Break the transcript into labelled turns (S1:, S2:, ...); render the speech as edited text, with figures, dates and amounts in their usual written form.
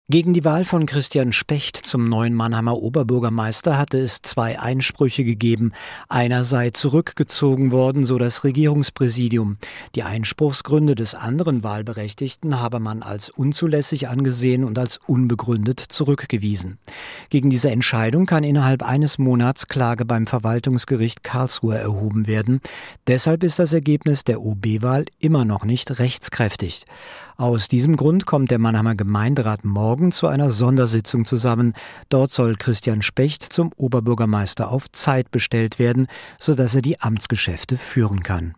S1: Gegen die Wahl von Christian Specht zum neuen Mannheimer Oberbürgermeister hatte es 2 Einsprüche gegeben. Einer sei zurückgezogen worden, so das Regierungspräsidium. Die Einspruchsgründe des anderen Wahlberechtigten habe man als unzulässig angesehen und als unbegründet zurückgewiesen. Gegen diese Entscheidung kann innerhalb eines Monats Klage beim Verwaltungsgericht Karlsruhe erhoben werden. Deshalb ist das Ergebnis der OB-Wahl immer noch nicht rechtskräftig. Aus diesem Grund kommt der Mannheimer Gemeinderat morgen zu einer Sondersitzung zusammen. Dort soll Christian Specht zum Oberbürgermeister auf Zeit bestellt werden, sodass er die Amtsgeschäfte führen kann.